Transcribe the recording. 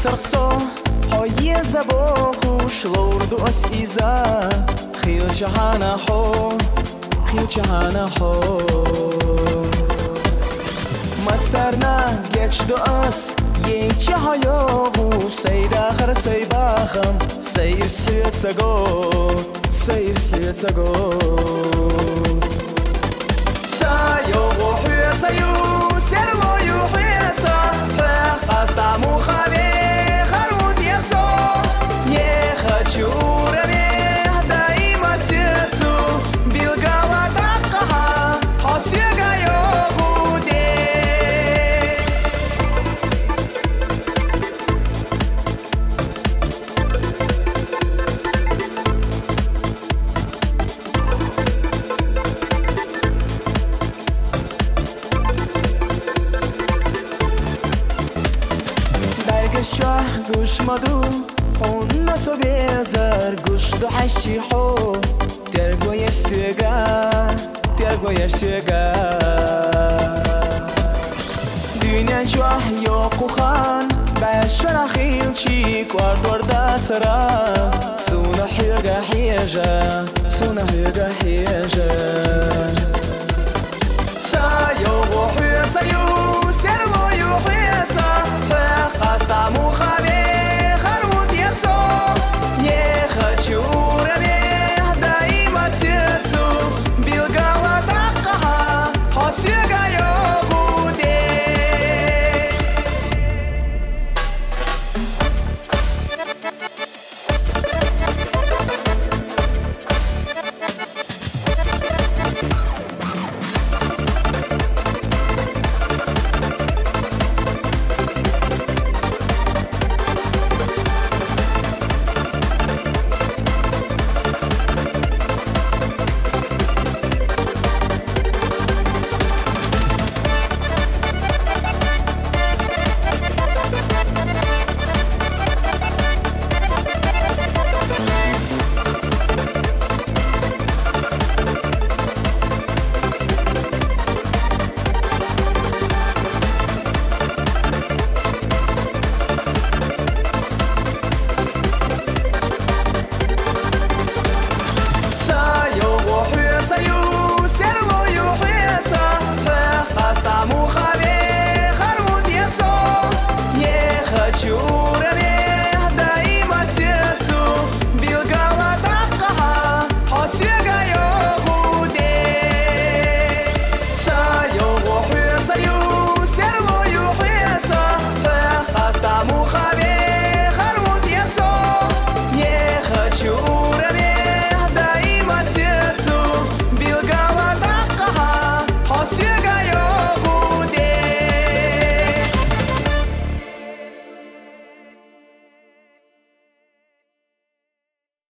سرخصو های زبا خوش لورد و اسیزا خیل جهانا حو خیل جهانا حو مسرنا گچ دو اس یچ هایو سیر آخر سی باخم سیر سیت سگو سیر سیت سگو سایو و حیا سایو سر و یو حیا سا قصد مخابه خرود یسو یه خجور به دایم سیسو بیلگالا دقها حسیگا یو بوده شاه گوش مدو اون نسو بیزار گوش دو حشی حو ترگویش سیگار ترگویش سیگار دنیا جواه یوقو خان بشر خیل چیک وارد ورده سرا سونه حیگا حیجا سونه حیگا